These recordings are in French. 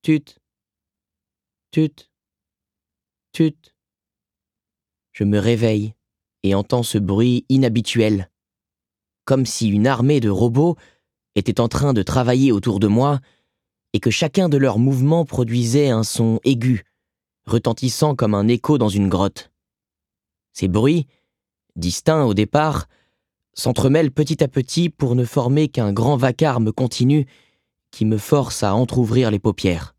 Tut, tut, tut. Je me réveille et entends ce bruit inhabituel, comme si une armée de robots était en train de travailler autour de moi et que chacun de leurs mouvements produisait un son aigu, retentissant comme un écho dans une grotte. Ces bruits, distincts au départ, s'entremêlent petit à petit pour ne former qu'un grand vacarme continu qui me force à entr'ouvrir les paupières.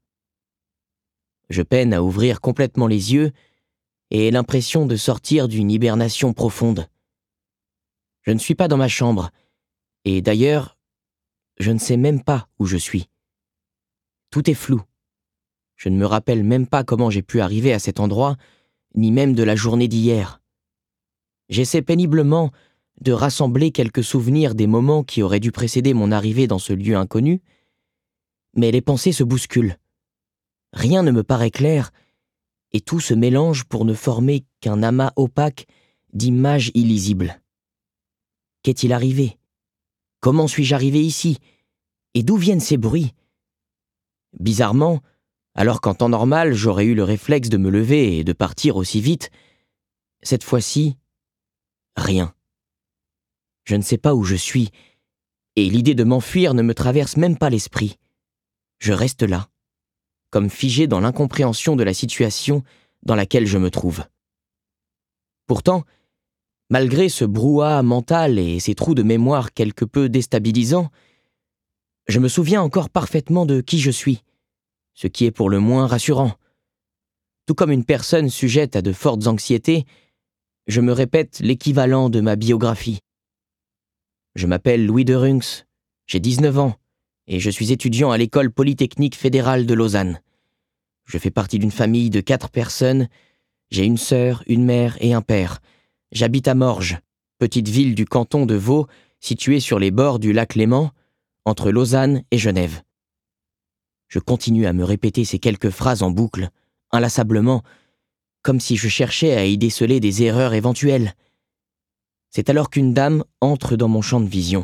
Je peine à ouvrir complètement les yeux et ai l'impression de sortir d'une hibernation profonde. Je ne suis pas dans ma chambre, et d'ailleurs, je ne sais même pas où je suis. Tout est flou. Je ne me rappelle même pas comment j'ai pu arriver à cet endroit, ni même de la journée d'hier. J'essaie péniblement de rassembler quelques souvenirs des moments qui auraient dû précéder mon arrivée dans ce lieu inconnu, mais les pensées se bousculent. Rien ne me paraît clair, et tout se mélange pour ne former qu'un amas opaque d'images illisibles. Qu'est-il arrivé? Comment suis-je arrivé ici? Et d'où viennent ces bruits? Bizarrement, alors qu'en temps normal j'aurais eu le réflexe de me lever et de partir aussi vite, cette fois-ci, rien. Je ne sais pas où je suis, et l'idée de m'enfuir ne me traverse même pas l'esprit. Je reste là, comme figé dans l'incompréhension de la situation dans laquelle je me trouve. Pourtant, malgré ce brouhaha mental et ces trous de mémoire quelque peu déstabilisants, je me souviens encore parfaitement de qui je suis, ce qui est pour le moins rassurant. Tout comme une personne sujette à de fortes anxiétés, je me répète l'équivalent de ma biographie. Je m'appelle Louis de Runx, j'ai 19 ans, et je suis étudiant à l'école polytechnique fédérale de Lausanne. Je fais partie d'une famille de 4 personnes, j'ai une sœur, une mère et un père. J'habite à Morges, petite ville du canton de Vaud, située sur les bords du lac Léman, entre Lausanne et Genève. Je continue à me répéter ces quelques phrases en boucle, inlassablement, comme si je cherchais à y déceler des erreurs éventuelles. C'est alors qu'une dame entre dans mon champ de vision.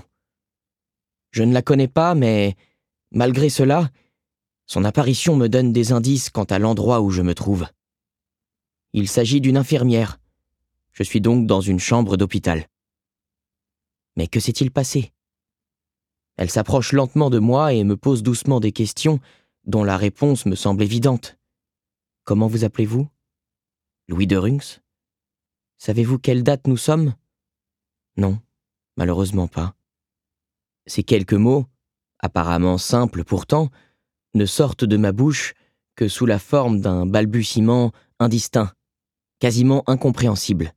Je ne la connais pas, mais, malgré cela, son apparition me donne des indices quant à l'endroit où je me trouve. Il s'agit d'une infirmière. Je suis donc dans une chambre d'hôpital. Mais que s'est-il passé? Elle s'approche lentement de moi et me pose doucement des questions dont la réponse me semble évidente. Comment vous appelez-vous? Louis de Runx? Savez-vous quelle date nous sommes? Non, malheureusement pas. Ces quelques mots, apparemment simples pourtant, ne sortent de ma bouche que sous la forme d'un balbutiement indistinct, quasiment incompréhensible.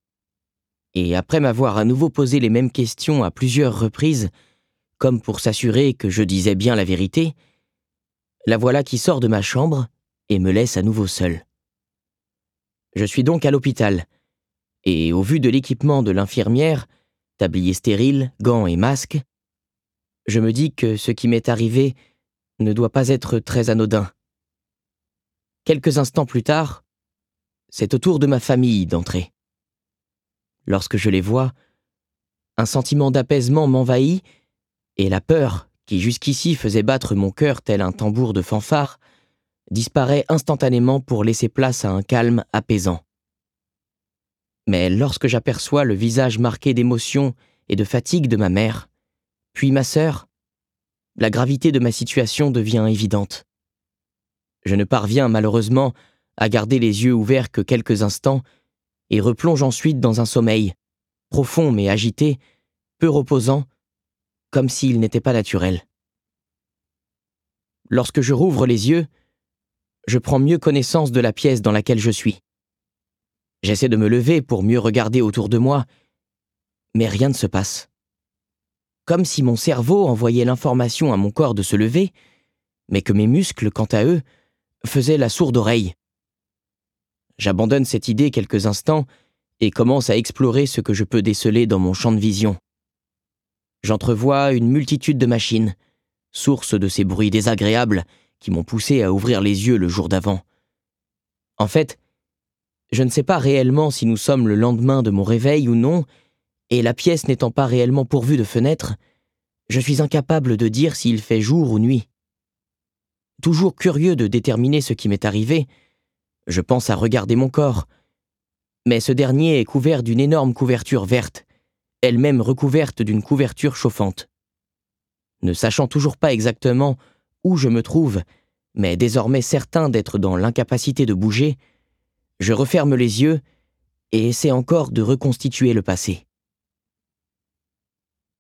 Et après m'avoir à nouveau posé les mêmes questions à plusieurs reprises, comme pour s'assurer que je disais bien la vérité, la voilà qui sort de ma chambre et me laisse à nouveau seul. Je suis donc à l'hôpital, et au vu de l'équipement de l'infirmière, tablier stérile, gants et masque, je me dis que ce qui m'est arrivé ne doit pas être très anodin. Quelques instants plus tard, c'est au tour de ma famille d'entrer. Lorsque je les vois, un sentiment d'apaisement m'envahit et la peur, qui jusqu'ici faisait battre mon cœur tel un tambour de fanfare, disparaît instantanément pour laisser place à un calme apaisant. Mais lorsque j'aperçois le visage marqué d'émotion et de fatigue de ma mère, puis ma sœur, la gravité de ma situation devient évidente. Je ne parviens malheureusement à garder les yeux ouverts que quelques instants et replonge ensuite dans un sommeil, profond mais agité, peu reposant, comme s'il n'était pas naturel. Lorsque je rouvre les yeux, je prends mieux connaissance de la pièce dans laquelle je suis. J'essaie de me lever pour mieux regarder autour de moi, mais rien ne se passe. Comme si mon cerveau envoyait l'information à mon corps de se lever, mais que mes muscles, quant à eux, faisaient la sourde oreille. J'abandonne cette idée quelques instants et commence à explorer ce que je peux déceler dans mon champ de vision. J'entrevois une multitude de machines, source de ces bruits désagréables qui m'ont poussé à ouvrir les yeux le jour d'avant. En fait, je ne sais pas réellement si nous sommes le lendemain de mon réveil ou non, et la pièce n'étant pas réellement pourvue de fenêtres, je suis incapable de dire s'il fait jour ou nuit. Toujours curieux de déterminer ce qui m'est arrivé, je pense à regarder mon corps. Mais ce dernier est couvert d'une énorme couverture verte, elle-même recouverte d'une couverture chauffante. Ne sachant toujours pas exactement où je me trouve, mais désormais certain d'être dans l'incapacité de bouger, je referme les yeux et essaie encore de reconstituer le passé.